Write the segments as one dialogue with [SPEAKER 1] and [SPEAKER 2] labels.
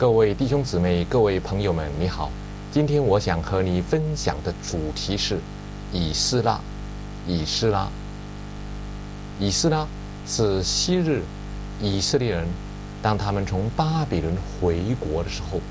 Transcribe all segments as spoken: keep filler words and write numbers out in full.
[SPEAKER 1] 各位弟兄姊妹，各位朋友们，你好。今天我想和你分享的主题是以斯拉。以斯拉，以斯拉是昔日以色列人，当他们从巴比伦回国的时候，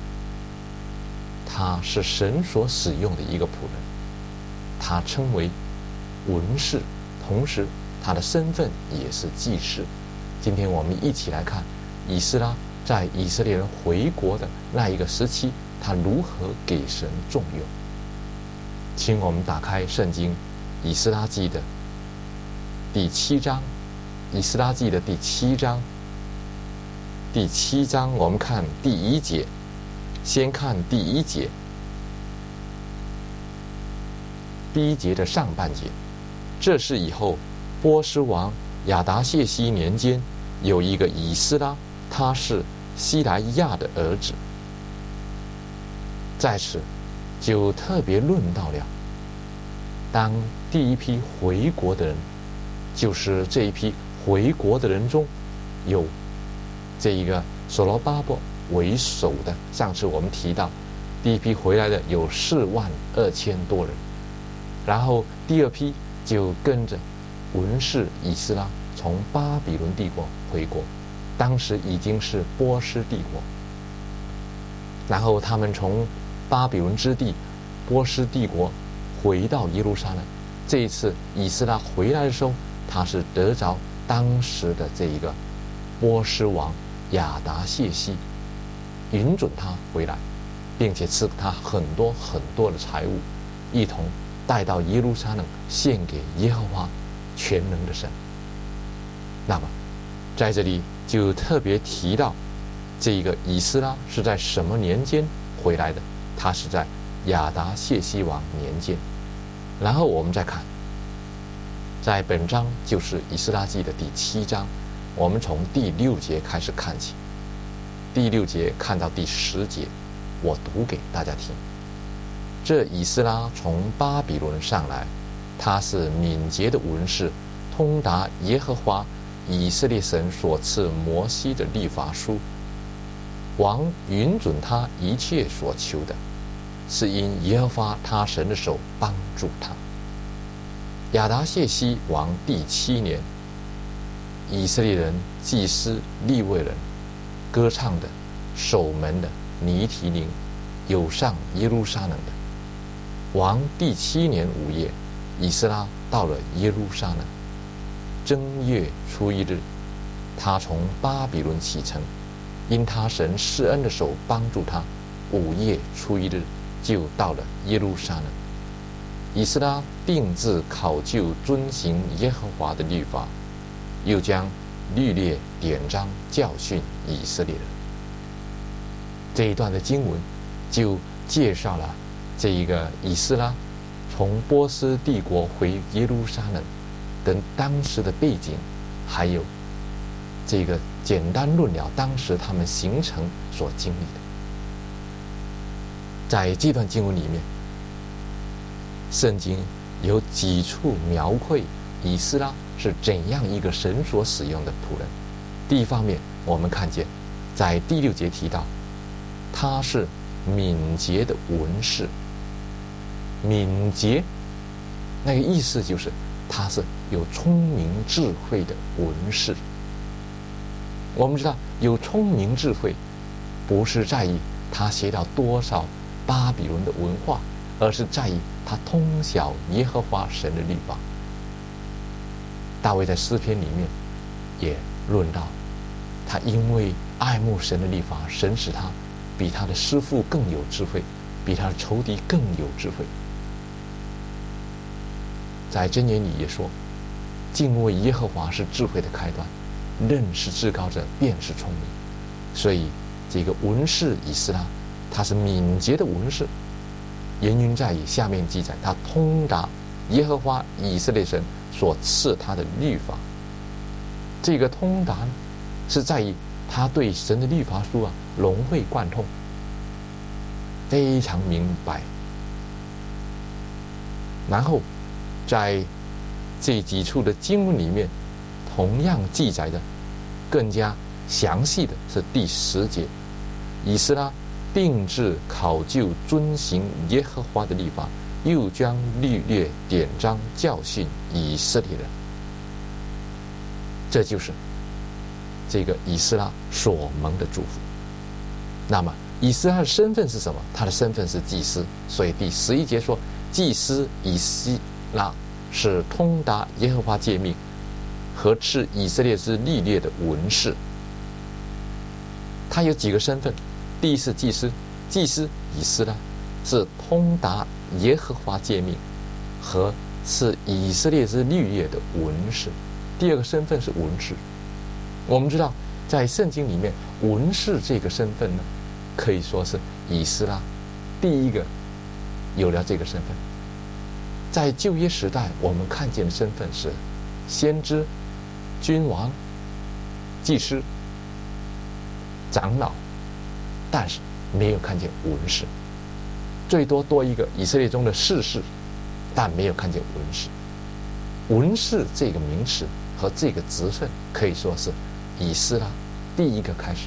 [SPEAKER 1] 他是神所使用的一个仆人，他称为文士，同时他的身份也是祭司。今天我们一起来看以斯拉在以色列人回国的那一个时期，他如何给神重用。请我们打开圣经以斯拉记的第七章，以斯拉记的第七章，第七章我们看第一节，先看第一节，第一节的上半节。这是以后波斯王亚达谢西年间，有一个以斯拉，他是希莱亚的儿子。在此就特别论到了，当第一批回国的人，就是这一批回国的人中，有这一个所罗巴伯为首的。上次我们提到，第一批回来的有四万二千多人，然后第二批就跟着文士以斯拉从巴比伦帝国回国，当时已经是波斯帝国。然后他们从巴比伦之地波斯帝国回到耶路撒冷。这一次以斯拉回来的时候，他是得着当时的这一个波斯王亚达谢西允准他回来，并且赐给他很多很多的财物，一同带到耶路撒冷献给耶和华全能的神。那么在这里就特别提到，这一个以斯拉是在什么年间回来的？他是在亚达谢西王年间。然后我们再看，在本章就是以斯拉记的第七章，我们从第六节开始看起，第六节看到第十节，我读给大家听。这以斯拉从巴比伦上来，他是敏捷的文士，通达耶和华以色列神所赐摩西的律法书。王允准他一切所求的，是因耶和华他神的手帮助他。亚达谢西王第七年，以色列人祭司利未人歌唱的守门的尼提宁有上耶路撒冷的。王第七年五月，以斯拉到了耶路撒冷。正月初一日，他从巴比伦启程，因他神施恩的手帮助他，五月初一日就到了耶路撒冷。以斯拉定志考究遵行耶和华的律法，又将律例典章教训以色列人。这一段的经文就介绍了这一个以斯拉从波斯帝国回耶路撒冷的当时的背景，还有这个简单论了当时他们行程所经历的。在这段经文里面，圣经有几处描绘以斯拉是怎样一个神所使用的仆人。第一方面，我们看见在第六节提到，他是敏捷的文士。敏捷那个意思就是他是有聪明智慧的文士。我们知道有聪明智慧不是在意他学到多少巴比伦的文化，而是在意他通晓耶和华神的律法。大卫在诗篇里面也论到，他因为爱慕神的律法，神使他比他的师父更有智慧，比他的仇敌更有智慧。在箴言里也说，敬畏耶和华是智慧的开端，认识至高者便是聪明。所以这个文士以斯拉，他是敏捷的文士。原因在于下面记载，他通达耶和华以色列神所赐他的律法。这个通达呢，是在于他对神的律法书啊融会贯通，非常明白。然后在这几处的经文里面，同样记载的更加详细的是第十节， 以斯拉定制考究遵行耶和华的律法，又将律例典章教训以色列人。这就是这个以斯拉所蒙的祝福。那么以斯拉的身份是什么？他的身份是祭司，所以第十一节说，祭司以斯拉是通达耶和华诫命和赐以色列之律例的文士。他有几个身份？第一是祭司，祭司以斯拉是通达耶和华诫命和赐以色列之律例的文士。第二个身份是文士。我们知道在圣经里面，文士这个身份呢，可以说是以斯拉第一个有了这个身份。在旧约时代，我们看见的身份是先知、君王、祭司、长老，但是没有看见文士，最多多一个以色列中的士士，但没有看见文士。文士这个名词和这个职分可以说是以斯拉第一个开始。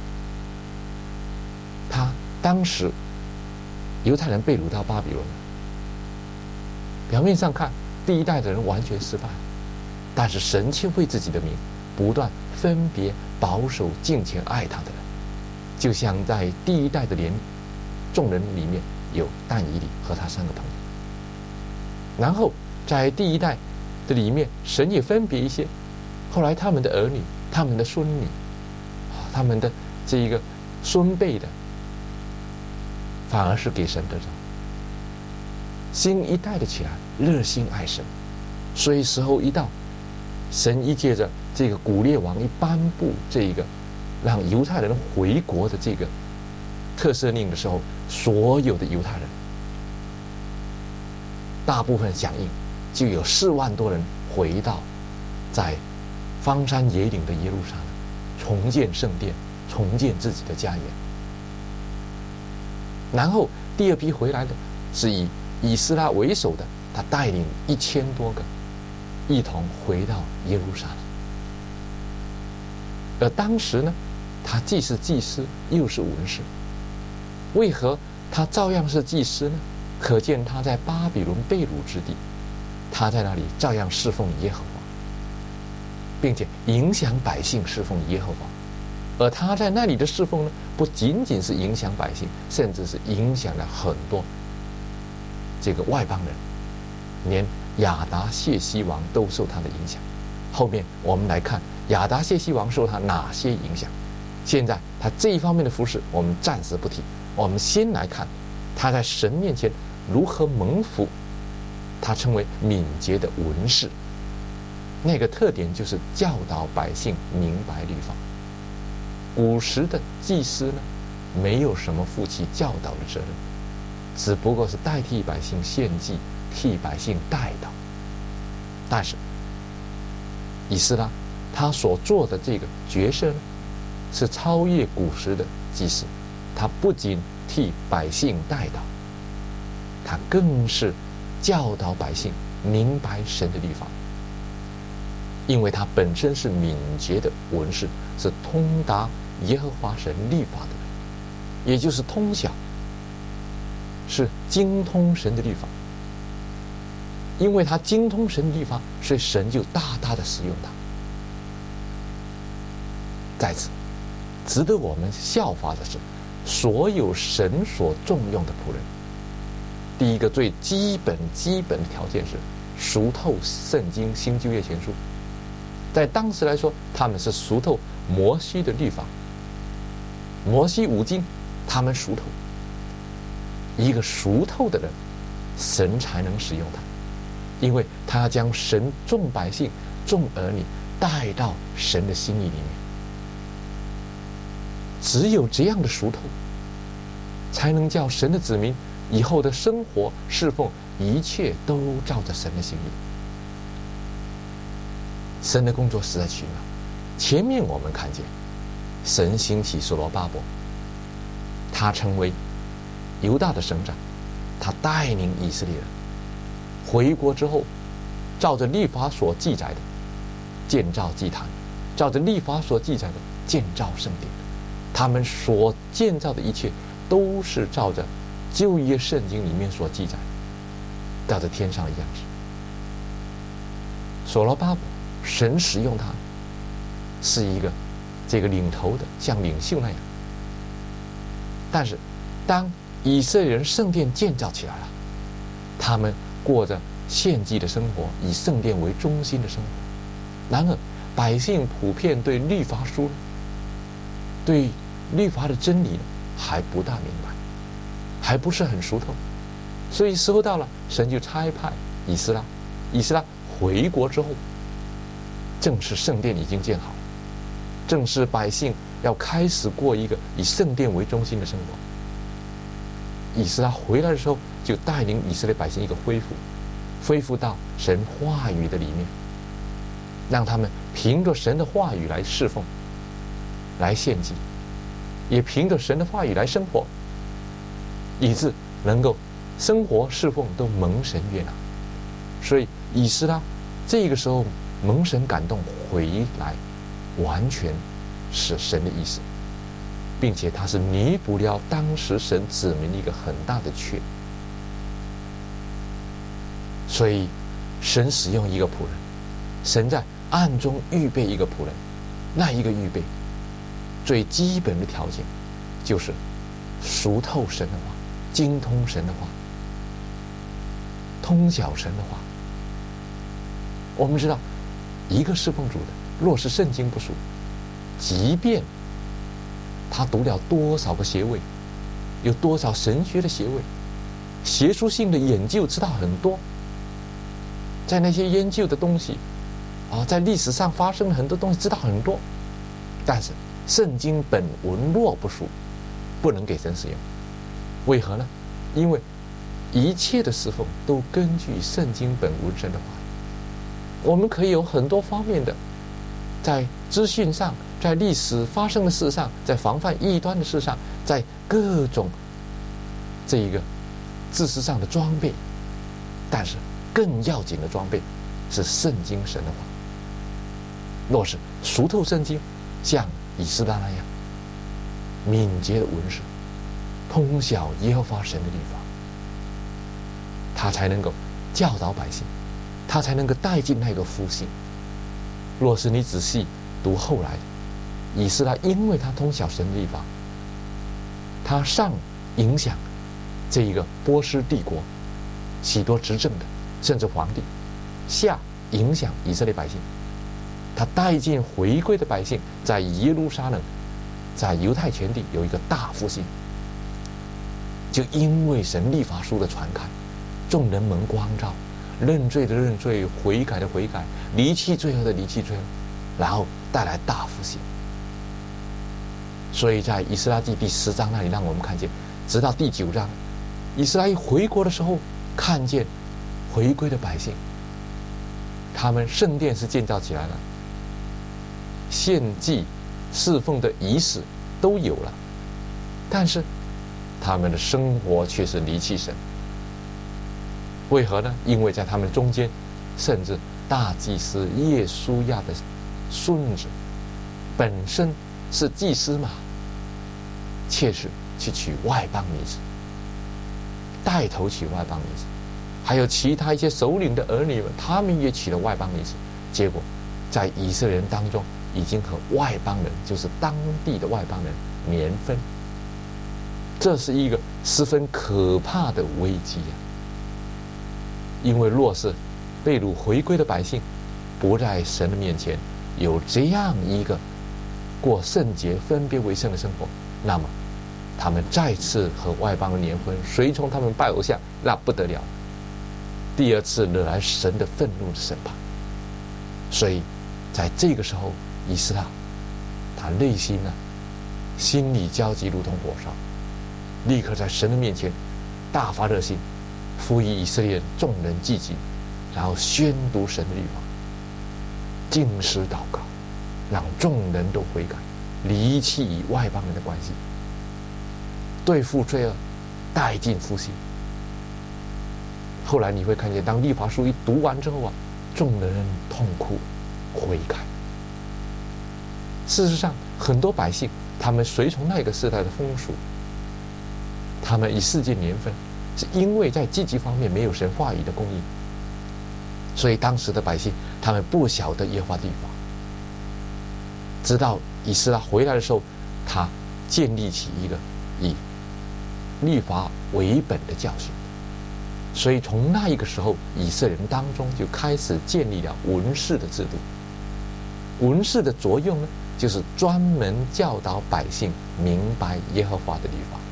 [SPEAKER 1] 他当时犹太人被掳到巴比伦了，表面上看第一代的人完全失败，但是神却为自己的名不断分别保守敬虔爱他的人，就像在第一代的连众人里面有但以理和他三个朋友，然后在第一代的里面神也分别一些，后来他们的儿女、他们的孙女、他们的这一个孙辈的，反而是给神得着。新一代的起来热心爱神，所以时候一到，神一借着这个古列王一颁布这一个让犹太人回国的这个特赦令的时候，所有的犹太人大部分响应，就有四万多人回到在荒山野岭的耶路撒冷，重建圣殿，重建自己的家园。然后第二批回来的是以以斯拉为首的，他带领一千多个一同回到耶路撒冷。而当时呢，他既是祭司又是文士。为何他照样是祭司呢？可见他在巴比伦被掳之地，他在那里照样侍奉耶和华，并且影响百姓侍奉耶和华。而他在那里的侍奉呢，不仅仅是影响百姓，甚至是影响了很多这个外邦人，连亚达谢西王都受他的影响。后面我们来看亚达谢西王受他哪些影响。现在他这一方面的服事我们暂时不提，我们先来看他在神面前如何蒙福。他称为敏捷的文士，那个特点就是教导百姓明白律法。古时的祭司呢，没有什么负起教导的责任，只不过是代替百姓献祭，替百姓代祷。但是以斯拉他所做的这个角色呢，是超越古时的祭司。他不仅替百姓代祷，他更是教导百姓明白神的律法。因为他本身是敏捷的文士，是通达耶和华神律法的人，也就是通晓，是精通神的律法。因为他精通神的律法，所以神就大大的使用他。在此值得我们效法的是，所有神所重用的仆人，第一个最基本基本的条件是熟透圣经新旧约前书。在当时来说，他们是熟透摩西的律法，摩西五经他们熟透。一个熟透的人，神才能使用他，因为他要将神众百姓众儿女带到神的心意里面。只有这样的熟透，才能叫神的子民以后的生活侍奉一切都照着神的心意。神的工作实在奇妙。前面我们看见神兴起所罗巴伯，他成为犹大的省长，他带领以色列人回国之后，照着律法所记载的建造祭坛，照着律法所记载的建造圣殿。 他们所建造的一切都是照着旧约圣经里面所记载，照着天上的样式。所罗巴伯，神使用他，是一个这个领头的，像领袖那样。但是，当以色列人圣殿建造起来了，他们过着献祭的生活，以圣殿为中心的生活。然而，百姓普遍对律法书、对律法的真理还不大明白，还不是很熟透。所以时候到了，神就差派以斯拉。以斯拉回国之后，正是圣殿已经建好了，正是百姓要开始过一个以圣殿为中心的生活。以斯拉回来的时候，就带领以色列百姓一个恢复，恢复到神话语的里面，让他们凭着神的话语来侍奉，来献祭，也凭着神的话语来生活，以致能够生活侍奉都蒙神悦纳。所以以斯拉这个时候蒙神感动回来，完全是神的意思，并且他是弥补了当时神子民的一个很大的缺。所以神使用一个仆人，神在暗中预备一个仆人，那一个预备最基本的条件就是熟透神的话，精通神的话，通晓神的话。我们知道，一个侍奉主的，若是圣经不熟，即便他读了多少个学位，有多少神学的学位，学术性的研究知道很多，在那些研究的东西啊，在历史上发生的很多东西知道很多，但是圣经本文若不熟，不能给神使用。为何呢？因为一切的侍奉都根据圣经本文神的话。我们可以有很多方面的，在资讯上，在历史发生的事上，在防范异端的事上，在各种这一个知识上的装备，但是更要紧的装备是圣经神的话。若是熟透圣经，像以斯拉那样敏捷的文士，通晓耶和华神的律法，他才能够教导百姓，他才能够带进那个复兴。若是你仔细读后来的以斯拉，因为他通晓神的律法，他上影响这一个波斯帝国许多执政的，甚至皇帝，下影响以色列百姓，他带进回归的百姓，在耶路撒冷，在犹太全地有一个大复兴。就因为神律法书的传开，众人蒙光照，认罪的认罪，悔改的悔改，离弃罪恶的离弃罪恶，然后带来大复兴。所以在以斯拉记第十章那里，让我们看见，直到第九章，以斯拉一回国的时候，看见回归的百姓，他们圣殿是建造起来了，献祭侍奉的仪式都有了，但是他们的生活却是离弃神。为何呢？因为在他们中间，甚至大祭司耶稣亚的孙子本身是祭司嘛，却是去娶外邦女子，带头娶外邦女子，还有其他一些首领的儿女们，他们也娶了外邦女子。结果在以色列人当中，已经和外邦人，就是当地的外邦人联婚。这是一个十分可怕的危机啊！因为若是被掳回归的百姓不在神的面前有这样一个过圣洁、分别为圣的生活，那么他们再次和外邦人联婚，随从他们拜偶像，那不得了，第二次惹来神的愤怒的审判。所以在这个时候，以斯拉他内心呢，心里焦急如同火烧，立刻在神的面前大发热心，呼吁以色列众人聚集，然后宣读神的律法，禁食祷告，让众人都悔改，离弃与外邦人的关系，对付罪恶，带进复兴。后来你会看见，当律法书一读完之后啊，众人痛哭悔改。事实上，很多百姓他们随从那个时代的风俗，他们以世界年份，是因为在积极方面没有神话语的供应，所以当时的百姓他们不晓得耶和华律法。直到以斯拉回来的时候，他建立起一个以律法为本的教训。所以从那一个时候，以色列人当中就开始建立了文士的制度。文士的作用呢，就是专门教导百姓明白耶和华的律法。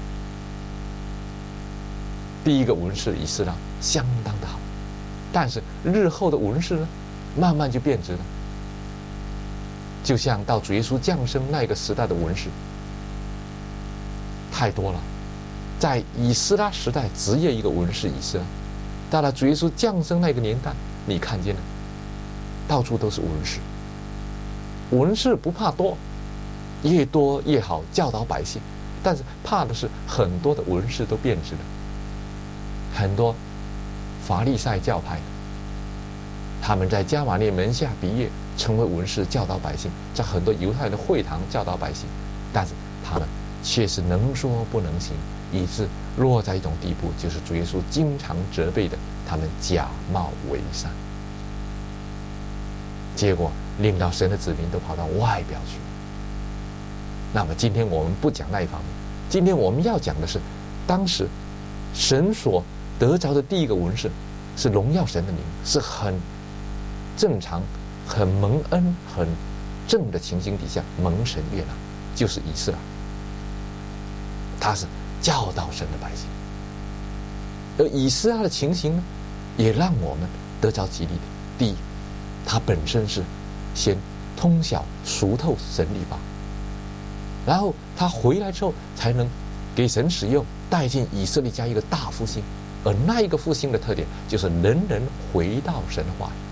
[SPEAKER 1] 第一个文士以斯拉相当的好，但是日后的文士呢，慢慢就变质了。就像到主耶稣降生那个时代的文士太多了。在以斯拉时代，只有一个文士以斯拉。到了主耶稣降生那个年代，你看见了，到处都是文士。文士不怕多，越多越好，教导百姓。但是怕的是很多的文士都变质了，很多法利赛教派的，他们在迦玛列门下毕业，成为文士，教导百姓，在很多犹太人的会堂教导百姓，但是他们确实能说不能行，以致落在一种地步，就是主耶稣经常责备的，他们假冒为善，结果令到神的子民都跑到外表去了。那么今天我们不讲那一方面，今天我们要讲的是，当时神所得着的第一个文士，是荣耀神的名，是很正常、很蒙恩、很正的情形底下蒙神悦纳，就是以斯拉。他是教导神的百姓，而以斯拉的情形呢，也让我们得着激励的。第一，他本身是先通晓熟透神律法，然后他回来之后才能给神使用，带进以色列家一个大复兴。而那一个复兴的特点，就是人人回到神的话语。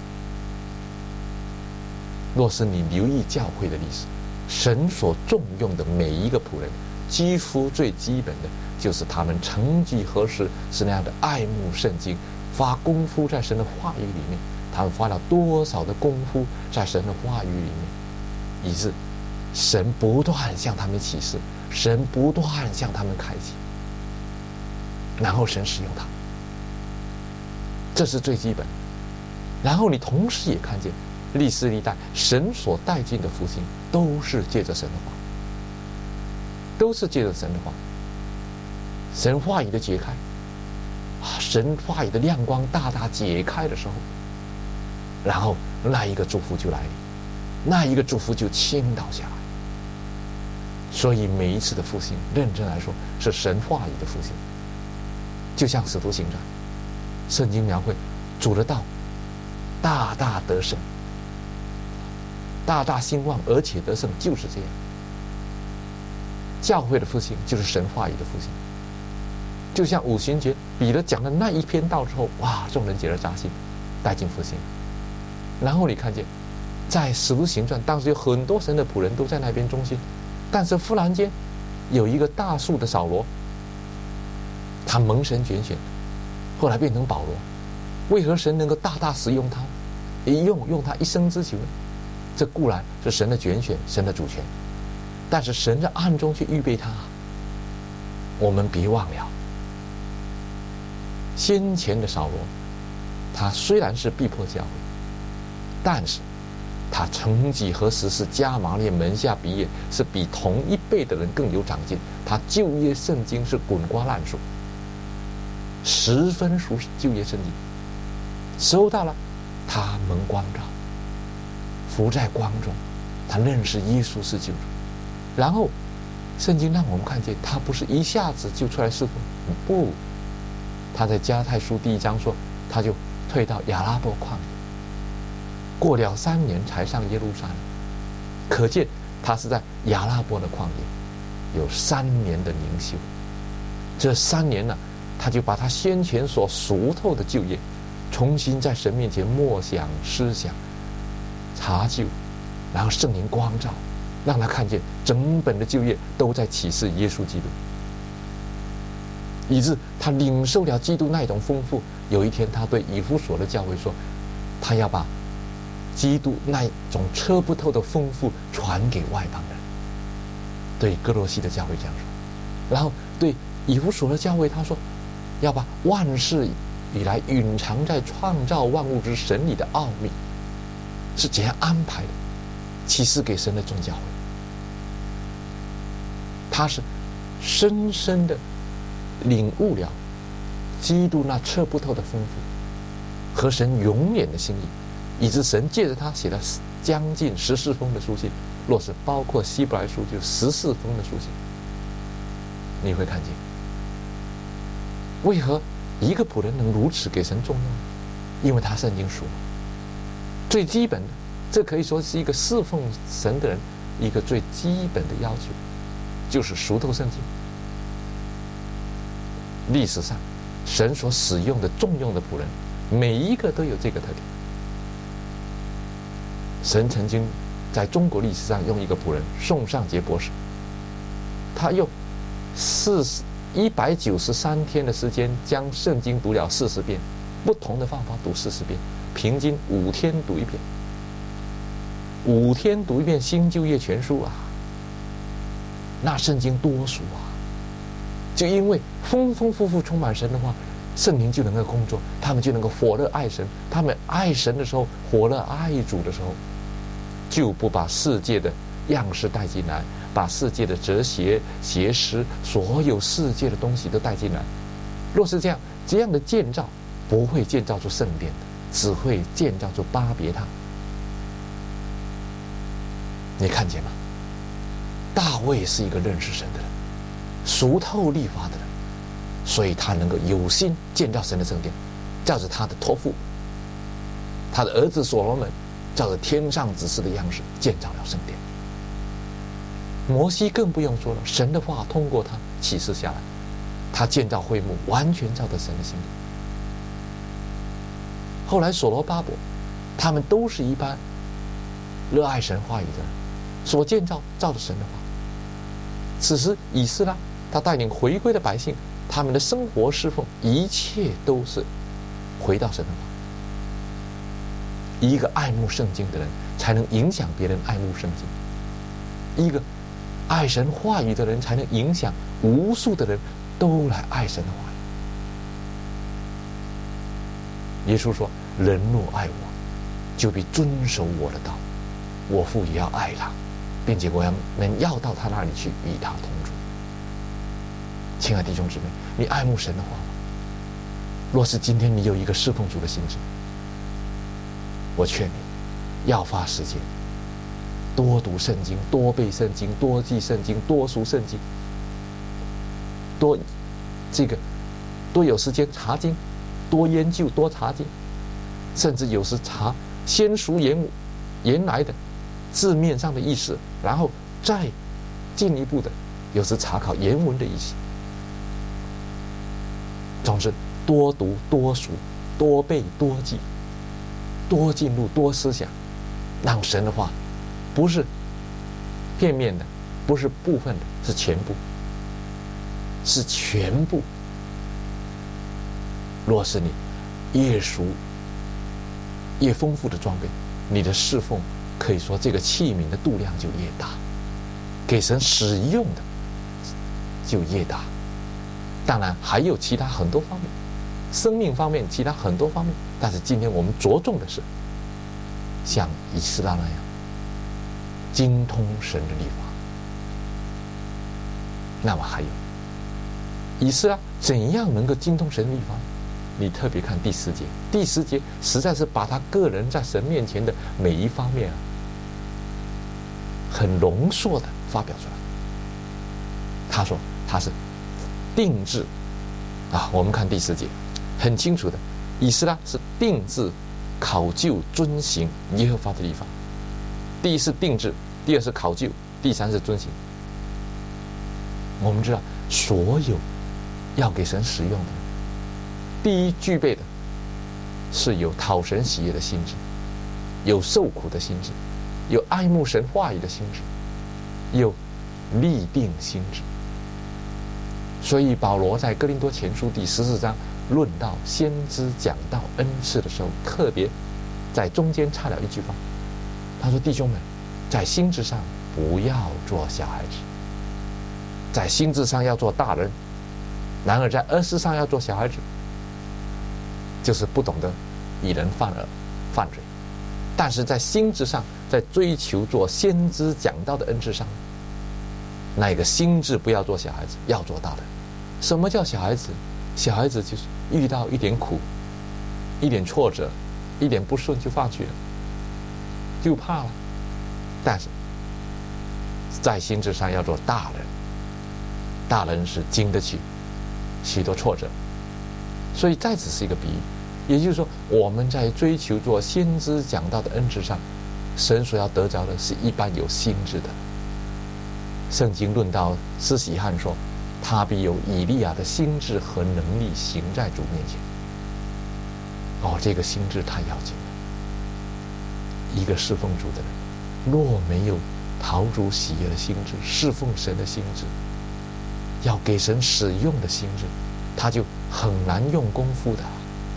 [SPEAKER 1] 若是你留意教会的历史，神所重用的每一个仆人，几乎最基本的就是他们成绩何时是那样的爱慕圣经，花功夫在神的话语里面。他们花了多少的功夫在神的话语里面，以致神不断向他们启示，神不断向他们开启，然后神使用他们，这是最基本。然后你同时也看见历世历代神所带进的复兴，都是借着神的话，都是借着神的话，神话语的解开啊，神话语的亮光大大解开的时候，然后那一个祝福就来临，那一个祝福就倾倒下来。所以每一次的复兴，认真来说是神话语的复兴。就像使徒行传，圣经描绘主的道大大得胜，大大兴旺，而且得胜，就是这样。教会的复兴就是神话语的复兴。就像五旬节彼得讲的那一篇道之后，哇，众人结了扎心，带进复兴。然后你看见在使徒行传，当时有很多神的仆人都在那边中心，但是忽然间有一个大数的扫罗，他蒙神拣选，后来变成保罗。为何神能够大大使用他，一用用他一生之久呢？这固然是神的拣选，神的主权，但是神在暗中去预备他。我们别忘了先前的扫罗，他虽然是逼迫教会，但是他成绩何时是迦玛列门下毕业，是比同一辈的人更有长进。他就业圣经是滚瓜烂熟，十分熟悉就业圣经，收到了，他蒙光照，伏在光中，他认识耶稣是救主。然后圣经让我们看见，他不是一下子就出来侍奉，不，他在加拉太书第一章说，他就退到亚拉伯旷野，过了三年才上耶路撒冷。可见他是在亚拉伯的旷野有三年的灵修。这三年呢，他就把他先前所熟透的旧业重新在神面前默想、思想、查究，然后圣灵光照，让他看见整本的旧业都在启示耶稣基督，以致他领受了基督那种丰富。有一天他对以弗所的教会说，他要把基督那种测不透的丰富传给外邦人。 对哥罗西的教会这样说，然后对以弗所的教会他说，要把万事以来蕴藏在创造万物之神里的奥秘是怎样安排的，启示给神的众教会。他是深深的领悟了基督那测不透的丰富和神永远的心意，以致神借着他写了将近十四封的书信，若是包括希伯来书，就十四封的书信。你会看见为何一个仆人能如此给神重用，因为他圣经书最基本的，这可以说是一个侍奉神的人一个最基本的要求，就是熟透圣经。历史上神所使用的重用的仆人，每一个都有这个特点。神曾经在中国历史上用一个仆人宋尚节博士，他用四十一百九十三天的时间将圣经读了四十遍，不同的方法读四十遍，平均五天读一遍，五天读一遍新旧约全书啊，那圣经多熟啊！就因为丰丰富富充满神的话，圣灵就能够工作，他们就能够火热爱神。他们爱神的时候，火热爱主的时候，就不把世界的样式带进来，把世界的哲学、学识，所有世界的东西都带进来。若是这样，这样的建造不会建造出圣殿的，只会建造出巴别塔。你看见吗？大卫是一个认识神的人，熟透律法的人，所以他能够有心建造神的圣殿，照着他的托付，他的儿子所罗门照着天上指示的样式建造了圣殿。摩西更不用说了，神的话通过他启示下来，他建造会幕完全照着神的心意。后来所罗巴伯，他们都是一般热爱神话语的人，所建造照着神的话。此时以斯拉他带领回归的百姓，他们的生活侍奉一切都是回到神的话。一个爱慕圣经的人才能影响别人爱慕圣经，一个爱神话语的人才能影响无数的人都来爱神的话语。耶稣说，人若爱我，就必遵守我的道，我父也要爱他，并且我要能要到他那里去与他同住。亲爱的弟兄姊妹，你爱慕神的话吗？若是今天你有一个侍奉主的心志，我劝你要花时间多读圣经，多背圣经，多记圣经，多读圣经，多这个多有时间查经，多研究，多查经，甚至有时查先熟原原来的字面上的意思，然后再进一步的有时查考原文的意思。总之，多读多熟，多背多记，多进入多思想，让神的话不是片面的，不是部分的，是全部，是全部。若是你越熟越丰富的装备，你的侍奉可以说这个器皿的度量就越大，给神使用的就越大。当然还有其他很多方面，生命方面其他很多方面，但是今天我们着重的是像以斯拉那样精通神的律法。那么还有以斯拉怎样能够精通神的律法？你特别看第十节，第十节实在是把他个人在神面前的每一方面啊，很浓缩的发表出来。他说他是定制啊，我们看第十节很清楚的，以斯拉是定制考究遵行耶和华的律法。第一是定制，第二是考究，第三是遵行。我们知道所有要给神使用的，第一具备的是有讨神喜悦的心志，有受苦的心志，有爱慕神话语的心志，有立定心志。所以保罗在哥林多前书第十四章论到先知讲道恩赐的时候，特别在中间插了一句话，他说：弟兄们，在心智上不要做小孩子， 在心智上要做大人，然而在儿事上要做小孩子，就是不懂得以人犯而犯罪。但是在心智上，在追求做先知讲道的恩赐上，那个心智不要做小孩子，要做大人。什么叫小孩子？小孩子就是遇到一点苦，一点挫折，一点不顺就放弃了，就怕了。但是在心智上要做大人，大人是经得起许多挫折。所以再只是一个比喻，也就是说，我们在追求做先知讲道的恩赐上，神所要得着的是一般有心智的。圣经论到施洗约翰说，他必有以利亚的心智和能力行在主面前。哦，这个心智太要紧了。一个侍奉主的人，若没有讨主喜悦的心智，侍奉神的心智，要给神使用的心智，他就很难用功夫的。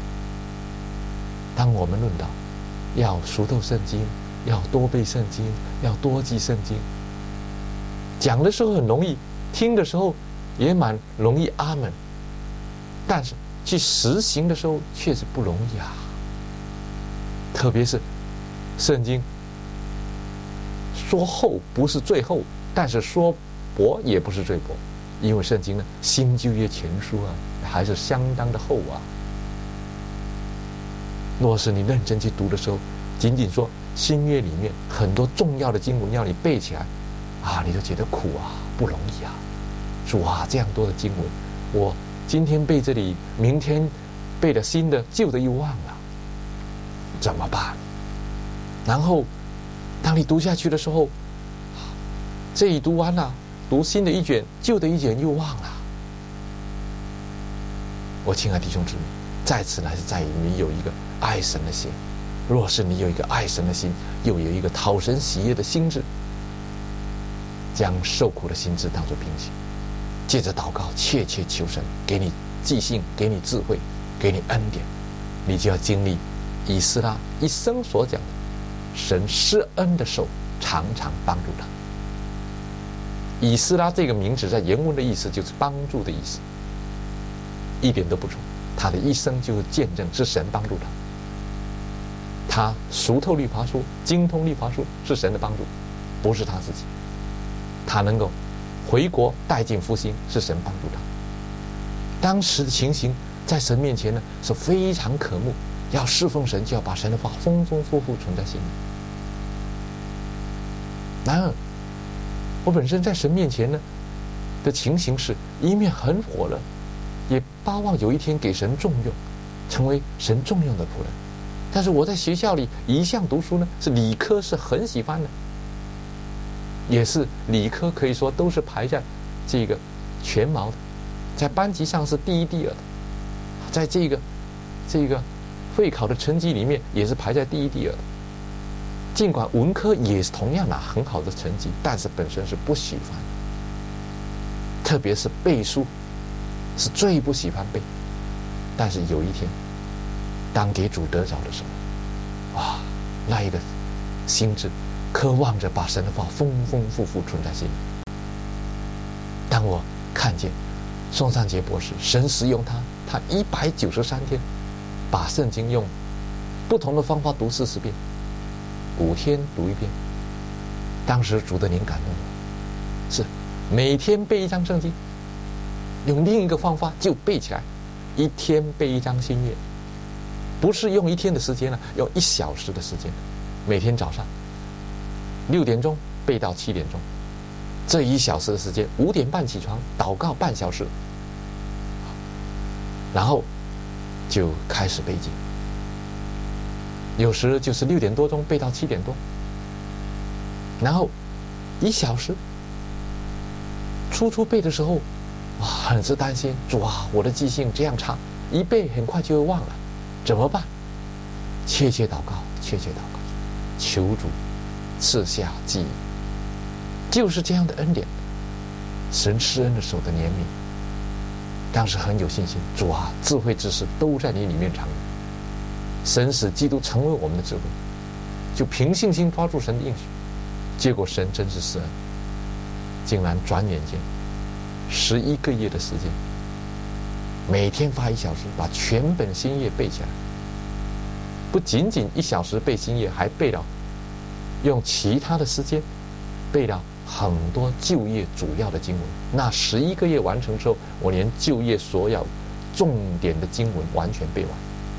[SPEAKER 1] 当我们论到要熟透圣经，要多背圣经，要多记圣经，讲的时候很容易，听的时候也蛮容易阿门，但是去实行的时候确实不容易啊。特别是圣经说厚不是最厚，但是说薄也不是最薄，因为圣经呢新旧约全书啊还是相当的厚啊。若是你认真去读的时候，仅仅说新约里面很多重要的经文要你背起来啊，你都觉得苦啊，不容易啊。主啊，这样多的经文，我今天背这里，明天背了新的，旧的又忘了，怎么办？然后当你读下去的时候，这一读完了，读新的一卷，旧的一卷又忘了。我亲爱的弟兄姊妹，在此乃是在于你有一个爱神的心。若是你有一个爱神的心，又有一个讨神喜悦的心智，将受苦的心智当作兵器，借着祷告切切求神给你记性，给你智慧，给你恩典，你就要经历以斯拉一生所讲的神施恩的手常常帮助他。以斯拉这个名字在原文的意思就是帮助的意思，一点都不错。他的一生就是见证是神帮助他，他熟透律法书，精通律法书，是神的帮助，不是他自己。他能够回国带进复兴，是神帮助他。当时的情形在神面前呢是非常可慕，要侍奉神就要把神的话丰丰富富存在心里。然而我本身在神面前呢的情形是一面很火热，也巴望有一天给神重用，成为神重用的仆人。但是我在学校里一向读书呢，是理科是很喜欢的，也是理科可以说都是排在这个全毛的，在班级上是第一第二的，在这个这个会考的成绩里面也是排在第一第二的。尽管文科也是同样拿很好的成绩，但是本身是不喜欢的，特别是背书是最不喜欢背。但是有一天当给主得着的时候，哇，那一个心智渴望着把神的话丰丰富富存在心里。当我看见宋尚杰博士神使用他，他一百九十三天把圣经用不同的方法读四十遍，五天读一遍。当时主的灵感动我，是每天背一张圣经，用另一个方法就背起来，一天背一张新约，不是用一天的时间了，用一小时的时间，每天早上六点钟背到七点钟，这一小时的时间，五点半起床祷告半小时，然后就开始背经。有时就是六点多钟背到七点多，然后一小时。初初背的时候，哇，很是担心，主啊，我的记性这样差，一背很快就会忘了，怎么办？切切祷告，切切祷告，求主赐下记忆。就是这样的恩典，神施恩的手的怜悯，当时很有信心，主啊，智慧知识都在你里面藏着。神使基督成为我们的智慧，就凭信心抓住神的应许，结果神真是施恩，竟然转眼间十一个月的时间，每天花一小时把全本新约背起来。不仅仅一小时背新约，还背了用其他的时间背了很多旧约主要的经文。那十一个月完成之后，我连旧约所有重点的经文完全背完。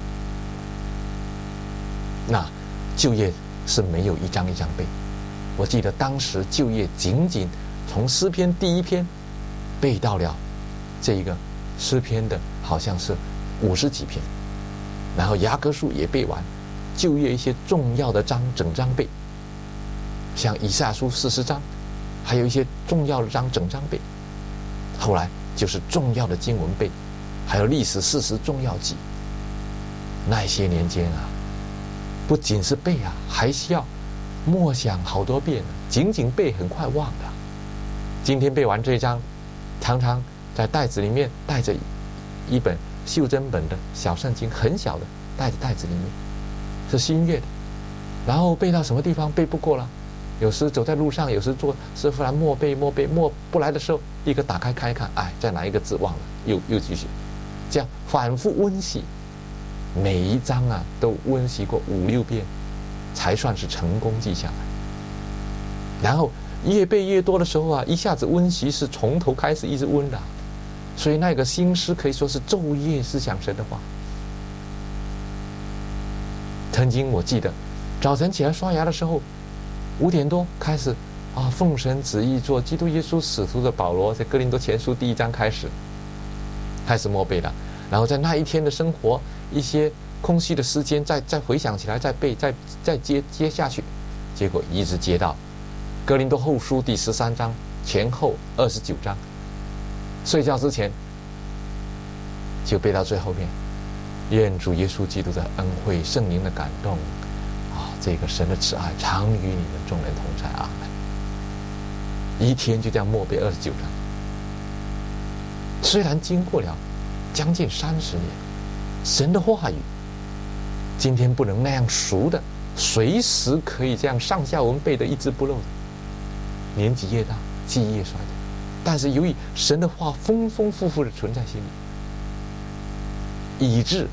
[SPEAKER 1] 那旧约是没有一章一章背，我记得当时旧约仅仅从诗篇第一篇背到了这一个诗篇的好像是五十几篇，然后雅各书也背完，旧约一些重要的章整章背，像以赛亚书四十章，还有一些重要的章整章背。后来就是重要的经文背，还有历史事实重要记。那些年间啊，不仅是背啊，还需要默想好多遍，仅仅背很快忘了。今天背完这一章，常常在袋子里面带着一本袖珍本的小圣经，很小的，带着袋子里面是新约的，然后背到什么地方背不过了，有时走在路上，有时做师傅来默背默背默不来的时候，立刻打开看一看，哎，在哪一个字忘了，又又继续，这样反复温习，每一章啊都温习过五六遍，才算是成功记下来。然后越背越多的时候啊，一下子温习是从头开始一直温的，所以那个新诗可以说是昼夜思想神的话。曾经我记得早晨起来刷牙的时候，五点多开始啊，奉神旨意做基督耶稣使徒的保罗，在哥林多前书第一章开始开始默背了，然后在那一天的生活一些空隙的时间再再回想起来，再背，再再接接下去，结果一直接到哥林多后书第十三章前后二十九章，睡觉之前就背到最后面。愿主耶稣基督的恩惠、圣灵的感动啊，这个神的慈爱常与你们众人同在，阿门。一天就这样默背二十九章，虽然经过了将近三十年，神的话语今天不能那样熟的，随时可以这样上下文背得一字不漏的。年纪越大，记忆越衰的，但是由于神的话丰丰富富的存在心里，以致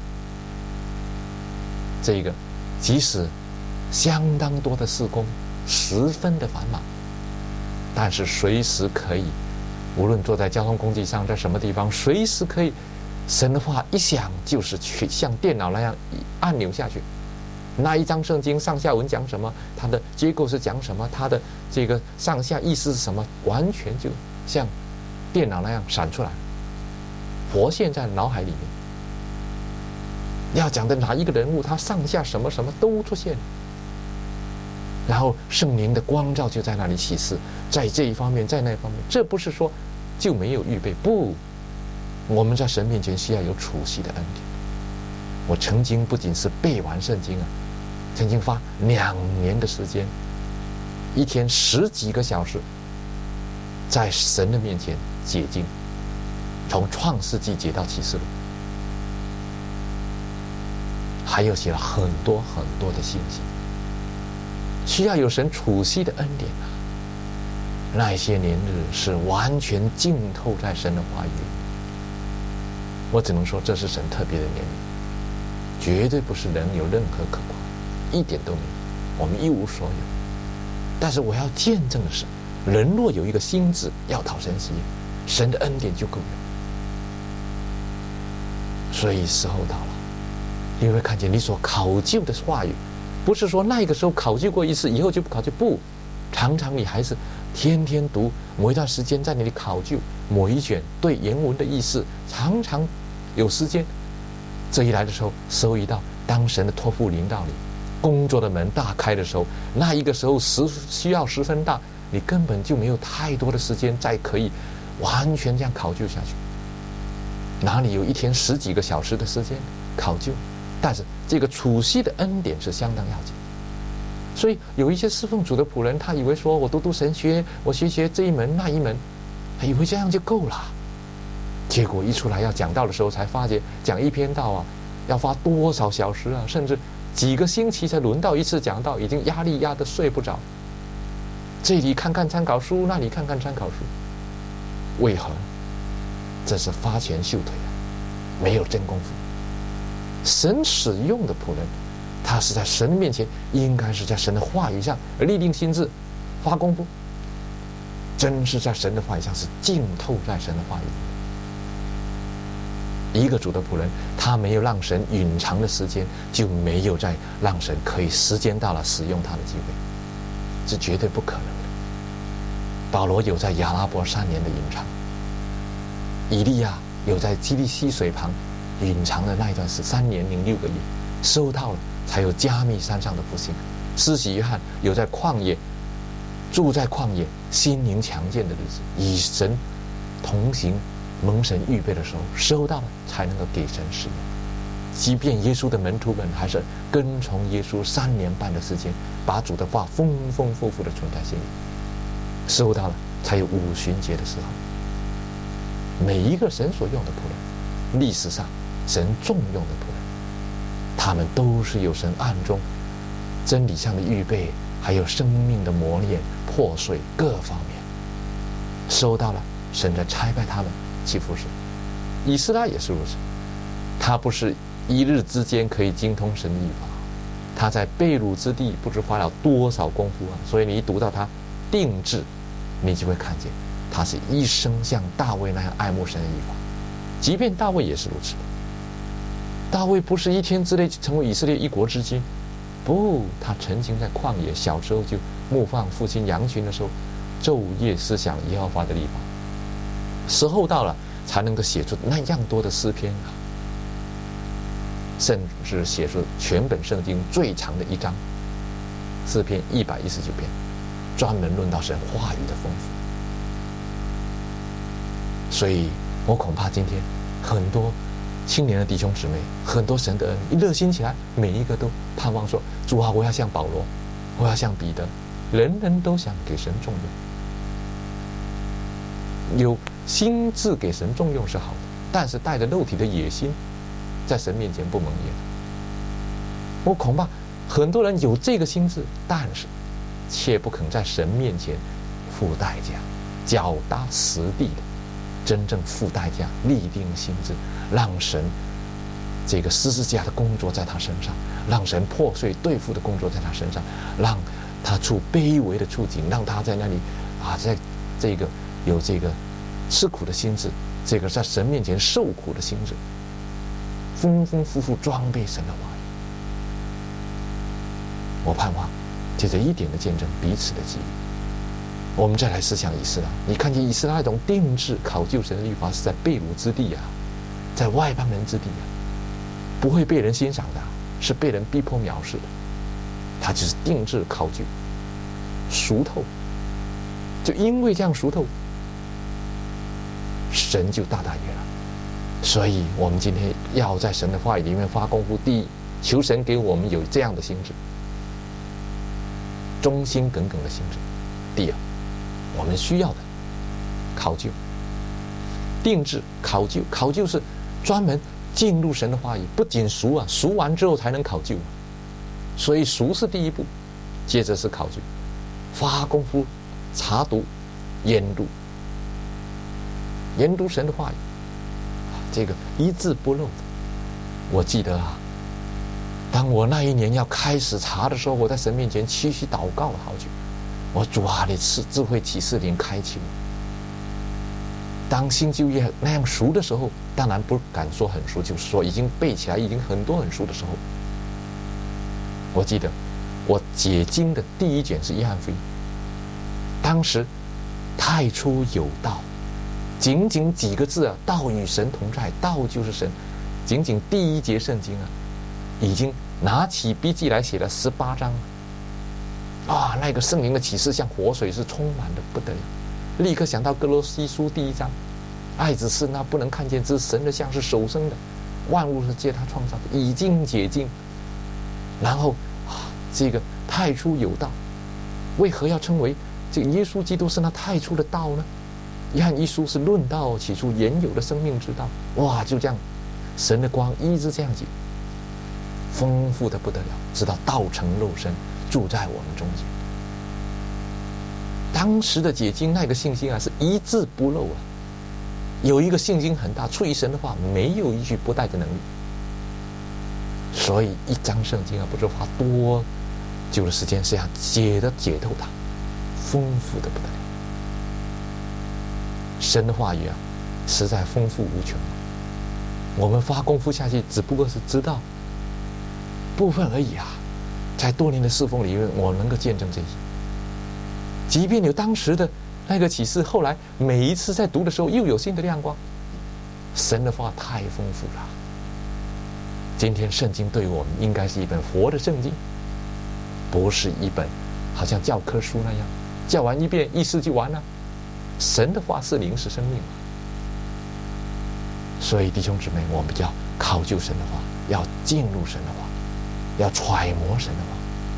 [SPEAKER 1] 这个即使相当多的事工，十分的繁忙，但是随时可以，无论坐在交通工具上，在什么地方，随时可以，神的话一响就是去像电脑那样按钮下去，那一章圣经上下文讲什么，它的结构是讲什么，它的这个上下意思是什么，完全就像电脑那样闪出来，活现在脑海里面。要讲的哪一个人物，他上下什么什么都出现了，然后圣灵的光照就在那里启示，在这一方面，在那方面，这不是说就没有预备，不，我们在神面前需要有储蓄的恩典。我曾经不仅是背完圣经啊，曾经花两年的时间，一天十几个小时，在神的面前解经，从创世纪解到启示录。还有写了很多很多的信息，需要有神储蓄的恩典啊！那些年日是完全浸透在神的话语里，我只能说这是神特别的年龄，绝对不是人有任何可夸，一点都没有，我们一无所有。但是我要见证的是，人若有一个心志要讨神喜悦，神的恩典就够用。所以时候到了，你会看见你所考究的话语，不是说那个时候考究过一次，以后就不考究，不，常常你还是天天读，某一段时间在那里考究某一卷对原文的意思，常常有时间。这一来的时候，收一到当神的托付临到你，工作的门大开的时候，那一个时候时需要十分大，你根本就没有太多的时间再可以完全这样考究下去。哪里有一天十几个小时的时间考究？但是这个储蓄的恩典是相当要紧，所以有一些侍奉主的仆人，他以为说我读读神学，我学学这一门那一门，他以为这样就够了。结果一出来要讲道的时候，才发觉讲一篇道啊，要花多少小时啊，甚至几个星期才轮到一次讲道，已经压力压得睡不着。这里看看参考书，那里看看参考书，为何？ 这是花拳绣腿啊，没有真功夫。神使用的仆人，他是在神面前，应该是在神的话语上立定心志，花功夫，真是在神的话语上，是浸透在神的话语里。一个主的仆人，他没有让神隐藏的时间，就没有再让神可以时间到了使用他的机会，是绝对不可能的。保罗有在亚拉伯三年的隐藏，以利亚有在基利溪水旁隐藏的那一段是三年零六个月，收到了才有加密山上的复兴。施洗约翰有在旷野住在旷野，心灵强健的日子，与神同行，蒙神预备的时候，收到了才能够给神使用。即便耶稣的门徒们还是跟从耶稣三年半的时间，把主的话丰丰富富的存在心里，收到了才有五旬节的时候。每一个神所用的仆人，历史上神重用的仆人，他们都是有神暗中真理上的预备，还有生命的磨练、破碎各方面，收到了神在差派他们去服侍。以斯拉也是如此，他不是一日之间可以精通神的律法，他在被掳之地不知花了多少功夫啊！所以你一读到他定制，你就会看见他是一生像大卫那样爱慕神的律法。即便大卫也是如此，大卫不是一天之内成为以色列一国之君，不，他曾经在旷野，小时候就牧放父亲羊群的时候，昼夜思想耶和华的律法，时候到了才能够写出那样多的诗篇啊，甚至写出全本圣经最长的一章，诗篇一百一十九篇，专门论到神话语的丰富。所以我恐怕今天很多青年的弟兄姊妹，很多神的恩一热心起来，每一个都盼望说，主啊，我要像保罗，我要像彼得，人人都想给神重用。有心智给神重用是好的，但是带着肉体的野心，在神面前不蒙悦。我恐怕很多人有这个心智，但是却不肯在神面前付代价，脚踏实地的真正付代价，立定心志，让神这个十字架的工作在他身上，让神破碎对付的工作在他身上，让他处卑微的处境，让他在那里啊，在这个有这个吃苦的心志，这个在神面前受苦的心志，丰丰富富装备神的话语。我盼望借着一点的见证，彼此的激励。我们再来思想以斯拉，你看见以斯拉那种定制考究神的律法，是在被掳之地啊，在外邦人之地啊，不会被人欣赏的，是被人逼迫藐视的。他就是定制考究，熟透，就因为这样熟透，神就大大悦纳。所以我们今天要在神的话语里面花功夫。第一，求神给我们有这样的心智，忠心耿耿的心智。第二，我们需要的考究、定制、考究。考究是专门进入神的话语，不仅熟啊，熟完之后才能考究。所以熟是第一步，接着是考究，花功夫查读、研读、研读神的话语，这个一字不漏的。我记得啊，当我那一年要开始查的时候，我在神面前屈膝祷告了好久。我主啊，你赐智慧启示灵开启我。当新旧约那样熟的时候，当然不敢说很熟，就是说已经背起来，已经很多很熟的时候。我记得我解经的第一卷是约翰福音，当时太初有道，仅仅几个字啊，道与神同在，道就是神。仅仅第一节圣经啊，已经拿起笔记来写了十八章。啊，那个圣灵的启示像活水，是充满的不得了。立刻想到哥罗西书第一章，爱子是那不能看见之神的像，是首生的，万物是借他创造的，已经解经。然后啊，这个太初有道，为何要称为这个耶稣基督是那太初的道呢？约翰一书是论道起初原有的生命之道。哇，就这样，神的光一直这样子丰富的不得了，直到道成肉身，住在我们中间。当时的解经那个信心啊，是一字不漏啊， 有一个信心很大，出于神的话，没有一句不带的能力。所以一章圣经啊，不知花多久的时间，是要解的解透它，丰富的不得了。神的话语啊，实在丰富无穷。我们花功夫下去，只不过是知道部分而已啊。在多年的侍奉里面，我能够见证这些。即便有当时的那个启示，后来每一次在读的时候，又有新的亮光。神的话太丰富了。今天圣经对我们应该是一本活的圣经，不是一本好像教科书那样教完一遍意思就完了。神的话是灵是生命嘛。所以弟兄姊妹，我们要考究神的话，要进入神的话，要揣摩神的话，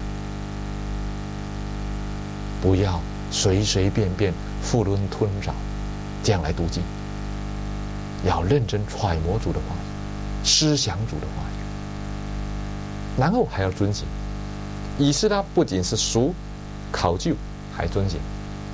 [SPEAKER 1] 不要随随便便囫囵吞枣这样来读经，要认真揣摩主的话语，思想主的话语，然后还要遵行。以斯拉不仅是熟考究，还遵行。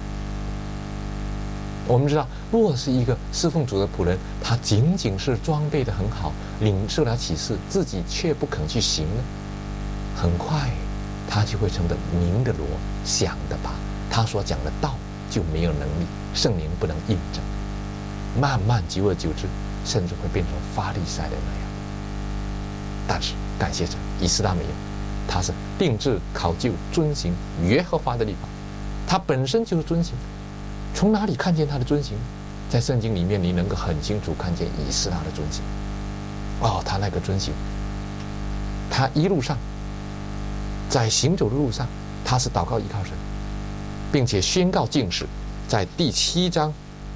[SPEAKER 1] 我们知道，若是一个侍奉主的仆人，他仅仅是装备的很好，领受了启示，自己却不肯去行呢，很快他就会成得明的罗，想的吧，他所讲的道就没有能力，圣灵不能印证，慢慢久而久之，甚至会变成法利赛人那样。但是感谢神，以斯拉没有，他是定志考究遵行耶和华的律法，他本身就是遵行。从哪里看见他的遵行？在圣经里面，你能够很清楚看见以斯拉的遵行。哦，他那个遵行，他一路上在行走的路上，他是祷告依靠神，并且宣告禁止。在第七章，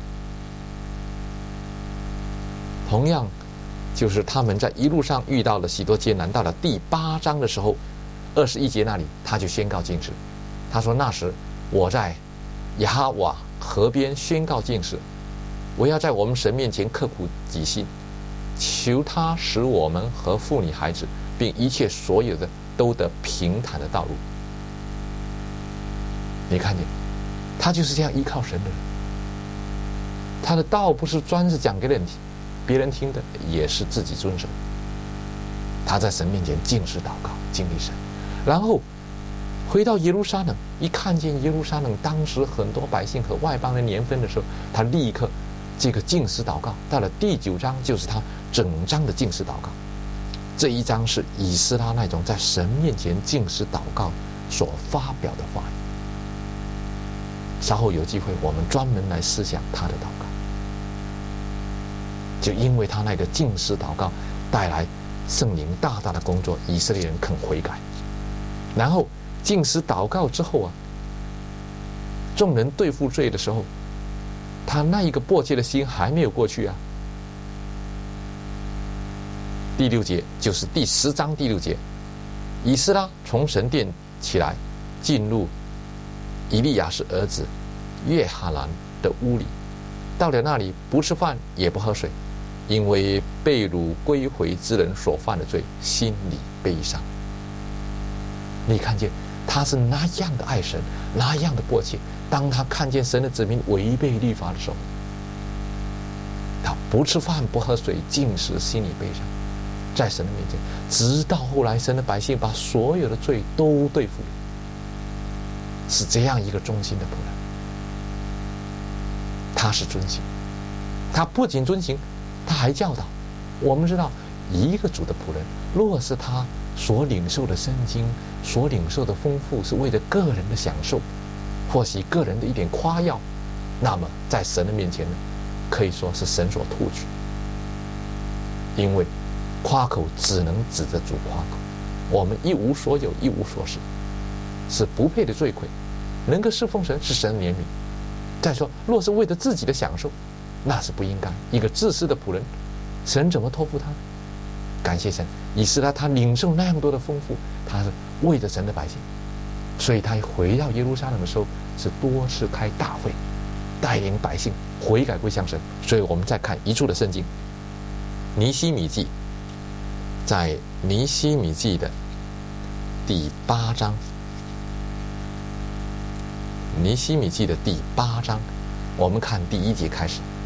[SPEAKER 1] 同样就是他们在一路上遇到了许多艰难。到了第八章的时候，二十一节那里，他就宣告禁止。他说：“那时我在亚瓦河边宣告禁止，我要在我们神面前刻苦己心，求他使我们和妇女孩子，并一切所有的都得平坦的道路。”你看见，他就是这样依靠神的人。他的道不是专是讲给人听，别人听的，也是自己遵守。他在神面前尽是祷告，经历神，然后回到耶路撒冷，一看见耶路撒冷当时很多百姓和外邦人年分的时候，他立刻这个禁食祷告。到了第九章，就是他整章的禁食祷告。这一章是以斯拉那种在神面前禁食祷告所发表的话语。稍后有机会，我们专门来思想他的祷告。就因为他那个禁食祷告带来圣灵大大的工作，以色列人肯悔改。然后禁食祷告之后啊，众人对付罪的时候，他那一个迫切的心还没有过去啊。第六节就是第十章第六节，以斯拉从神殿起来，进入以利亚是儿子约哈兰的屋里，到了那里不吃饭也不喝水，因为被掳归回之人所犯的罪，心里悲伤。你看见他是那样的爱神，那样的迫切。当他看见神的子民违背律法的时候，他不吃饭不喝水，禁食，心里悲伤，在神的面前。直到后来神的百姓把所有的罪都对付了，是这样一个忠心的仆人。他是遵行，他不仅遵行，他还教导。我们知道，一个主的仆人，若是他所领受的圣经，所领受的丰富是为了个人的享受，或许个人的一点夸耀，那么在神的面前呢，可以说是神所吐取。因为夸口只能指着主夸口，我们一无所有，一无所失，是不配的罪魁。能够侍奉神是神的怜悯。再说，若是为了自己的享受，那是不应该。一个自私的仆人，神怎么托付他？感谢神，以斯拉他领受那样多的丰富，他是为着神的百姓，所以他回到耶路撒冷的时候，是多次开大会，带领百姓悔改归向神。所以我们再看一处的圣经，尼希米记，在尼希米记的第八章，尼希米记的第八章，我们看第一节开始。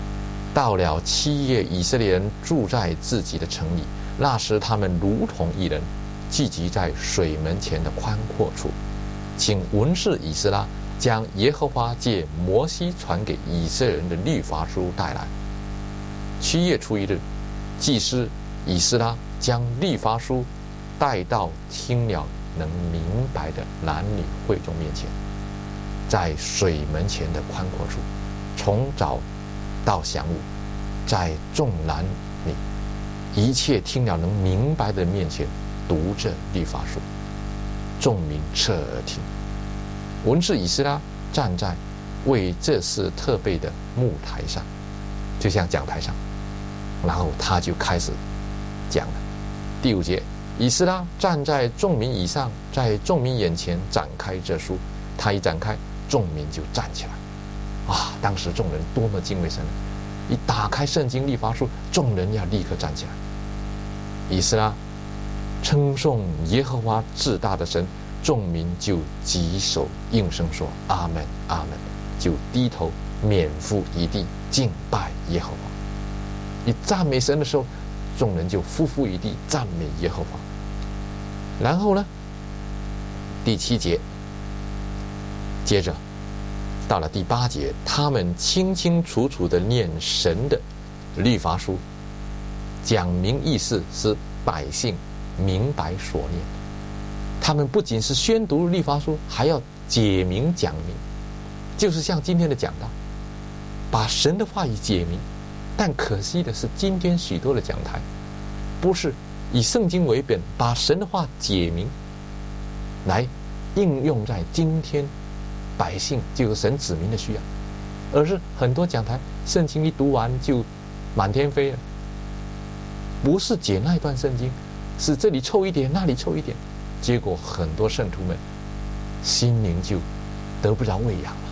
[SPEAKER 1] 到了七月，以色列人住在自己的城里，那时他们如同一人，聚集在水门前的宽阔处，请文士以斯拉将耶和华借摩西传给以色列人的律法书带来。七月初一日，祭司以斯拉将律法书带到听了能明白的男女会众面前，在水门前的宽阔处，从早到晌午，在众男女一切听了能明白的面前读这律法书，众民侧耳听。文士以斯拉站在为这事特备的木台上，就像讲台上，然后他就开始讲了。第五节，以斯拉站在众民以上，在众民眼前展开这书，他一展开，众民就站起来。啊，当时众人多么敬畏神！一打开圣经律法书，众人要立刻站起来。以斯拉称颂耶和华至大的神，众民就举手应声说阿门阿门，就低头免伏一地敬拜耶和华。一赞美神的时候，众人就匍匐一地赞美耶和华。然后呢，第七节，接着到了第八节，他们清清楚楚地念神的律法书，讲明意思，使百姓明白所念。他们不仅是宣读律法书，还要解明讲明，就是像今天的讲道，把神的话语解明。但可惜的是，今天许多的讲台不是以圣经为本，把神的话解明来应用在今天百姓就是神子民的需要，而是很多讲台圣经一读完就满天飞了，不是解那一段圣经，是这里凑一点那里凑一点，结果很多圣徒们心灵就得不着喂养了。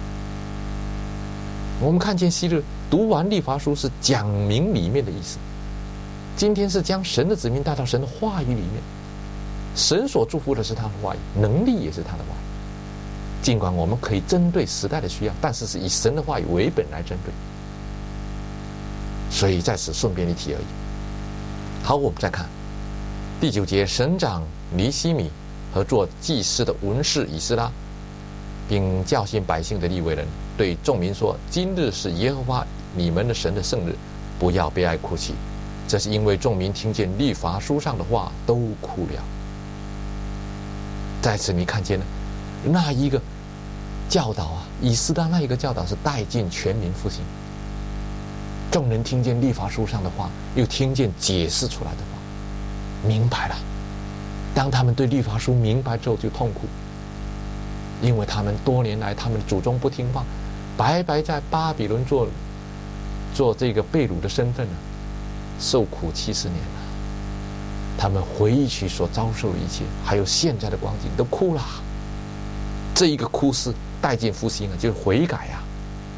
[SPEAKER 1] 我们看见昔日读完律法书是讲明里面的意思，今天是将神的子民带到神的话语里面，神所祝福的是他的话语，能力也是他的话语。尽管我们可以针对时代的需要，但是是以神的话语为本来针对，所以在此顺便一提而已。好，我们再看第九节，省长尼希米和做祭司的文士以斯拉，并教训百姓的利未人，对众民说：今日是耶和华你们的神的圣日，不要悲哀哭泣。这是因为众民听见律法书上的话都哭了。在此你看见了那一个教导啊，以斯拉那一个教导是带进全民复兴。众人听见律法书上的话，又听见解释出来的话，明白了。当他们对律法书明白之后，就痛苦，因为他们多年来他们的祖宗不听话，白白在巴比伦做做这个被掳的身份呢、啊，受苦七十年了。他们回忆起所遭受的一切，还有现在的光景，都哭了。这一个哭是带进复兴啊，就是悔改啊。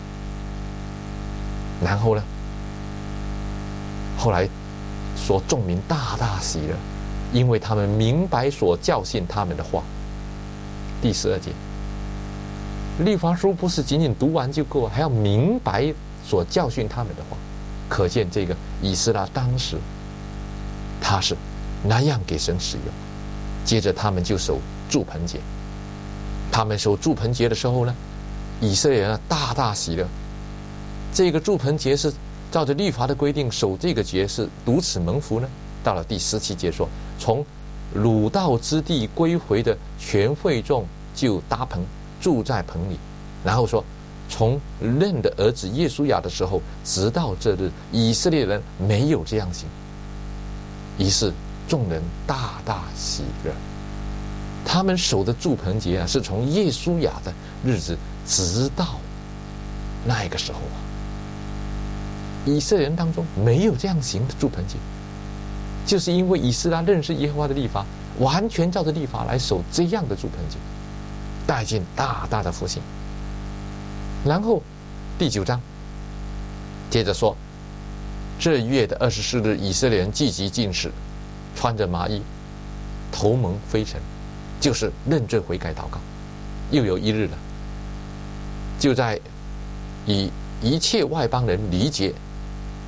[SPEAKER 1] 然后呢，后来说众民大大喜乐，因为他们明白所教训他们的话。第十二节，律法书不是仅仅读完就够，还要明白所教训他们的话。可见这个以斯拉当时他是那样给神使用。接着他们就守住棚节，他们守住棚节的时候呢，以色列人啊大大喜乐。这个住棚节是照着律法的规定，守这个节是独此蒙福呢。到了第十七节说，从掳到之地归回的全会众就搭棚住在棚里。然后说，从认的儿子耶稣亚的时候，直到这日，以色列人没有这样行。于是众人大大喜乐。他们守的住棚节啊，是从耶稣亚的日子直到那个时候啊，以色列人当中没有这样行的住棚节，就是因为以斯拉认识耶和华的律法，完全照着律法来守这样的住棚节，带进大大的复兴。然后第九章接着说，这月的二十四日，以色列人聚集禁食，穿着麻衣，头蒙灰尘，就是认罪悔改祷告。又有一日了，就在以一切外邦人离结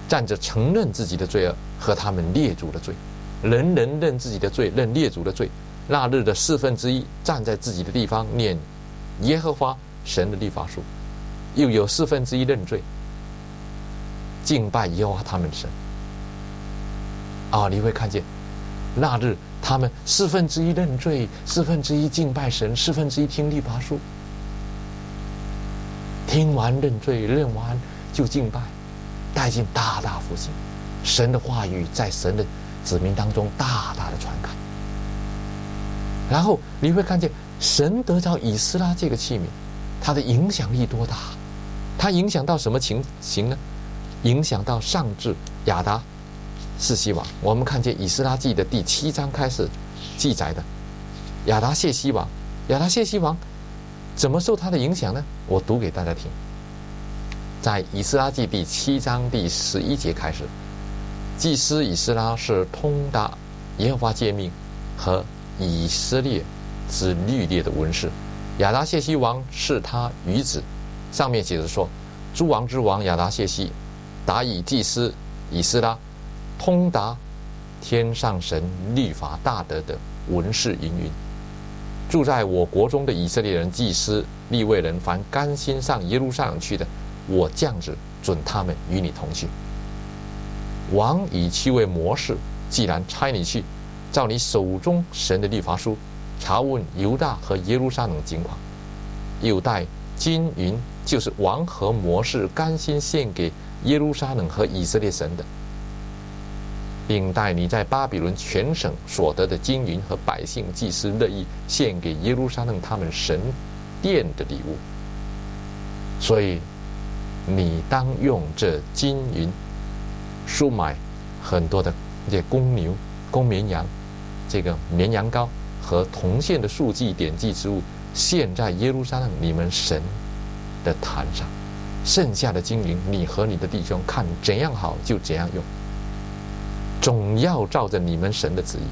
[SPEAKER 1] 站着承认自己的罪恶和他们列祖的罪，人人认自己的罪，认列祖的罪。那日的四分之一站在自己的地方念耶和华神的律法书，又有四分之一认罪，敬拜耶和华他们的神。啊，你会看见那日他们四分之一认罪，四分之一敬拜神，四分之一听律法书。听完认罪，认完就敬拜，带进大大复兴。神的话语在神的子民当中大大的传开。然后你会看见神得着以斯拉这个器皿，它的影响力多大？它影响到什么情形呢？影响到上至亚达谢西王。我们看见以斯拉记的第七章开始记载的亚达谢西王。亚达谢西王怎么受他的影响呢？我读给大家听。在以斯拉记第七章第十一节开始，祭司以斯拉是通达耶和华诫命和以色列之律例的文士，亚达谢西王是他余子。上面写着说，诸王之王亚达谢西，达以祭司以斯拉，通达天上神律法大德的文士云云。住在我国中的以色列人、祭司、利未人，凡甘心上耶路撒冷去的，我降旨准他们与你同去。王以七位模式，既然差你去，照你手中神的律法书，查问犹大和耶路撒冷情况，又带金银，就是王和模式甘心献给耶路撒冷和以色列神的，并带你在巴比伦全省所得的金银和百姓祭司乐意献给耶路撒冷他们神殿的礼物。所以你当用这金银收买很多的这些公牛、公绵羊，这个绵羊羔和铜线的束祭、典祭之物，献在耶路撒冷你们神的坛上。剩下的金银，你和你的弟兄看怎样好就怎样用，总要照着你们神的旨意。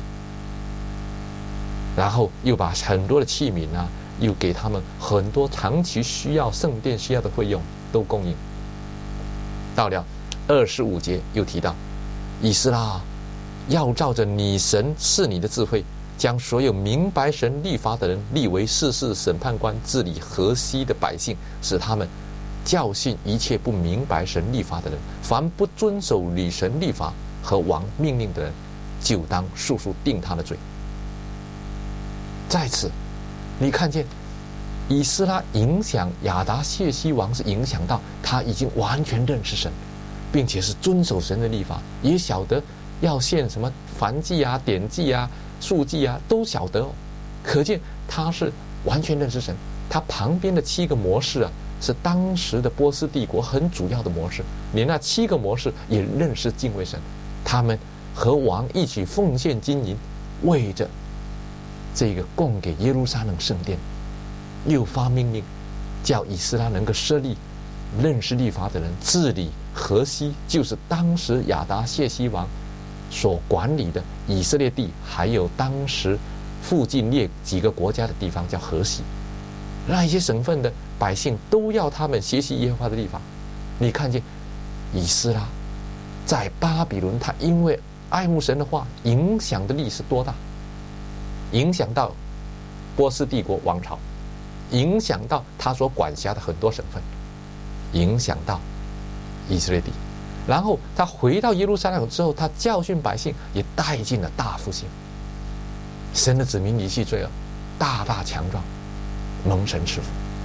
[SPEAKER 1] 然后又把很多的器皿啊，又给他们很多长期需要圣殿需要的费用都供应。到了二十五节又提到，以斯拉要照着你神赐你的智慧，将所有明白神律法的人立为世事审判官，治理河西的百姓，使他们教训一切不明白神律法的人。凡不遵守女神律法和王命令的人，就当速速定他的罪。在此你看见以斯拉影响亚达谢西王，是影响到他已经完全认识神，并且是遵守神的律法，也晓得要献什么燔祭啊、典祭啊、束祭啊，都晓得哦。可见他是完全认识神。他旁边的七个模式啊，是当时的波斯帝国很主要的模式，连那七个模式也认识敬畏神。他们和王一起奉献金银，为着这个供给耶路撒冷圣殿，又发命令叫以斯拉能够设立认识律法的人治理河西，就是当时亚达谢西王所管理的以色列地，还有当时附近列几个国家的地方叫河西。那一些省份的百姓都要他们学习耶和华的律法。你看见以斯拉在巴比伦，他因为爱慕神的话，影响的力是多大？影响到波斯帝国王朝，影响到他所管辖的很多省份，影响到以色列地。然后他回到耶路撒冷之后，他教训百姓，也带进了大复兴。神的子民离弃罪恶，大大强壮，蒙神赐福。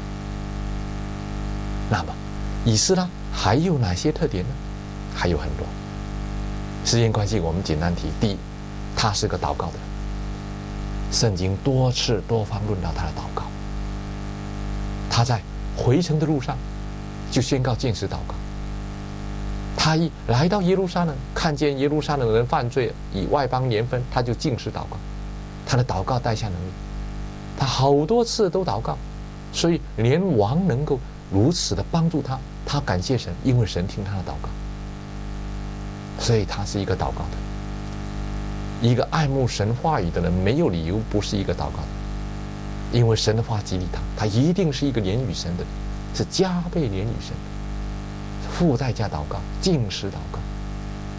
[SPEAKER 1] 那么以斯拉还有哪些特点呢？还有很多。时间关系，我们简单提。第一，他是个祷告的人。圣经多次多方论到他的祷告。他在回程的路上就宣告禁食祷告。他一来到耶路撒冷，看见耶路撒冷人犯罪，以外邦年分，他就禁食祷告。他的祷告带下能力，他好多次都祷告，所以连王能够如此的帮助他，他感谢神，因为神听他的祷告。所以他是一个祷告的人，一个爱慕神话语的人，没有理由不是一个祷告的人，因为神的话激励他，他一定是一个怜悯神的人，是加倍怜悯神的，付代价祷告，禁食祷告，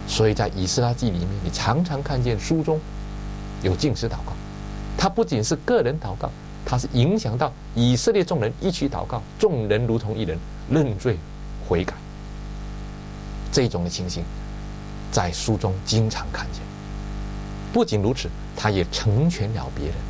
[SPEAKER 1] 所以在以斯拉记里面，你常常看见书中有禁食祷告，它不仅是个人祷告，它是影响到以色列众人一起祷告，众人如同一人认罪悔改。这种的情形在书中经常看见。不仅如此，他也成全了别人。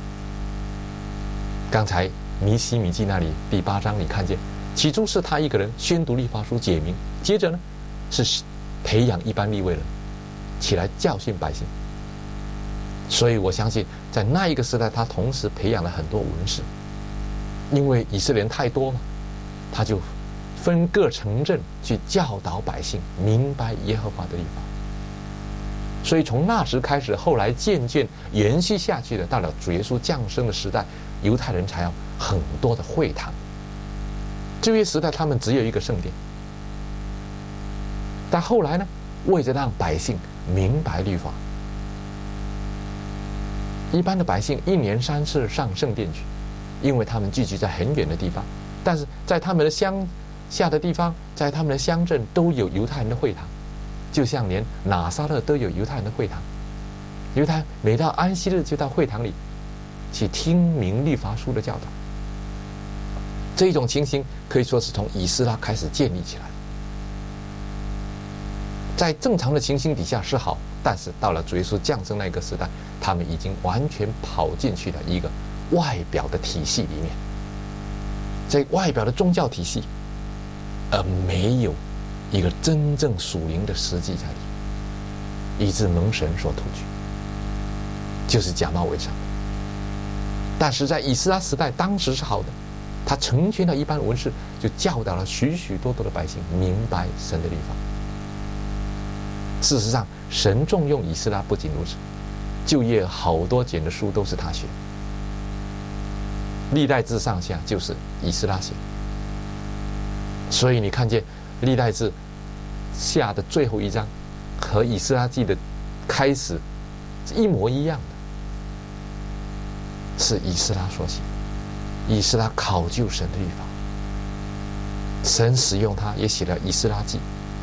[SPEAKER 1] 刚才尼希米记那里第八章，你看见起初是他一个人宣读律法书解明，接着呢是培养一般利未人起来教训百姓。所以我相信在那一个时代，他同时培养了很多文士，因为以色列人太多嘛，他就分各城镇去教导百姓明白耶和华的律法。所以从那时开始，后来渐渐延续下去的，到了主耶稣降生的时代，犹太人才有很多的会堂。旧约时代他们只有一个圣殿，但后来呢，为着让百姓明白律法，一般的百姓一年三次上圣殿去，因为他们聚集在很远的地方，但是在他们的乡下的地方，在他们的乡镇都有犹太人的会堂，就像连拿撒勒都有犹太人的会堂。犹太每到安息日就到会堂里去听明律法书的教导。这种情形可以说是从以斯拉开始建立起来。在正常的情形底下是好，但是到了主耶稣降生那个时代，他们已经完全跑进去了一个外表的体系里面，在外表的宗教体系，而没有一个真正属灵的实际在里，以致蒙神所吐去，就是假冒伪善。但是在以斯拉时代，当时是好的，他成全了一般文士，就教导了许许多多的百姓明白神的律法。事实上，神重用以斯拉不仅如此，旧约好多卷的书都是他写，历代志上下就是以斯拉写。所以你看见历代志下的最后一章和以斯拉记的开始是一模一样的，是以斯拉所写。以斯拉考究神的律法，神使用他也写了以斯拉记，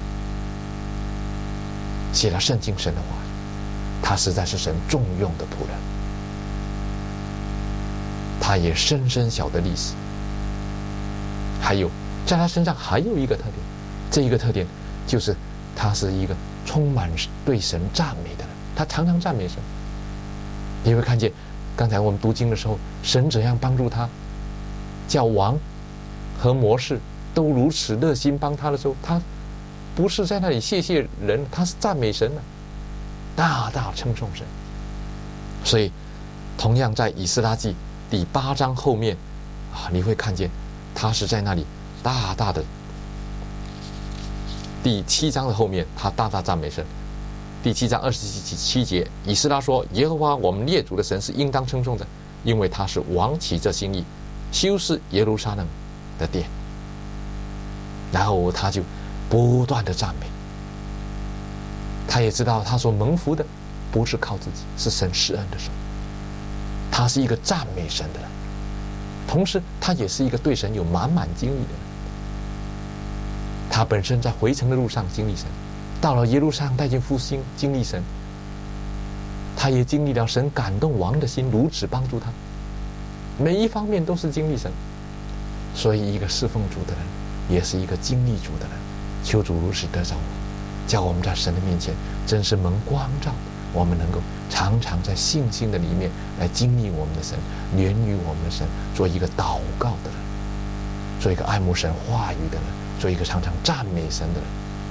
[SPEAKER 1] 写了圣经神的话语，他实在是神重用的仆人。他也深深晓得历史，还有在他身上还有一个特点，这一个特点就是他是一个充满对神赞美的人，他常常赞美神。你会看见刚才我们读经的时候，神怎样帮助他，叫王和谋士都如此热心帮他的时候，他不是在那里谢谢人，他是赞美神的，大大称颂神。所以同样在以斯拉记第八章后面啊，你会看见他是在那里大大的，第七章的后面他大大赞美神。第七章二十七节，以斯拉说：耶和华我们列祖的神是应当称颂的，因为他是王起这心意，修饰耶路撒冷的殿。然后他就不断的赞美，他也知道他所蒙福的不是靠自己，是神施恩的手。他是一个赞美神的人，同时他也是一个对神有满满经历的人。他本身在回程的路上经历神，到了耶路撒冷带进复兴经历神，他也经历了神感动王的心，如此帮助他，每一方面都是经历神。所以一个侍奉主的人也是一个经历主的人。求主如此得着我，叫我们在神的面前真是蒙光照，我们能够常常在信心的里面来经历我们的神，连于我们的神，做一个祷告的人，做一个爱慕神话语的人，做一个常常赞美神的人。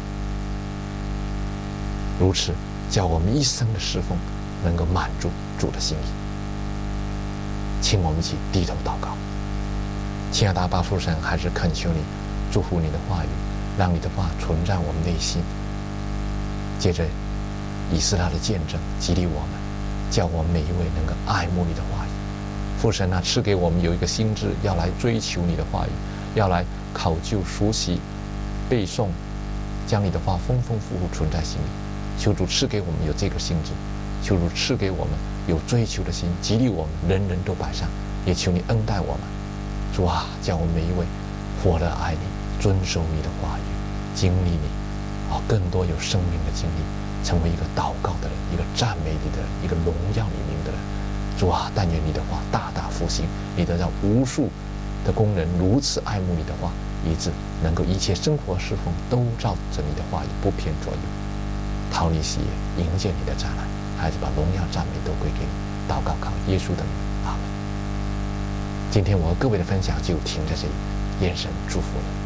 [SPEAKER 1] 如此叫我们一生的侍奉能够满足主的心意。请我们一起低头祷告。亲爱的阿爸父神，还是恳求你祝福你的话语，让你的话存在我们内心。借着以斯拉的见证激励我们，叫我们每一位能够爱慕你的话语。父神啊，赐给我们有一个心志，要来追求你的话语，要来考究熟悉背诵，将你的话丰丰富富存在心里。求主赐给我们有这个心志，求主赐给我们有追求的心，激励我们人人都摆上，也求你恩待我们。主啊，叫我们每一位活得爱你，遵守你的话语，经历你啊，更多有生命的经历，成为一个祷告的人，一个赞美你的人，一个荣耀你名的人。主啊，但愿你的话大大复兴，你的让无数的工人如此爱慕你的话，以致能够一切生活侍奉都照着你的话语不偏左右，逃离喜悦，迎接你的再来。孩子，把荣耀赞美都归给你。祷告靠耶稣的名，阿门。今天我和各位的分享就停在这里，愿神祝福你。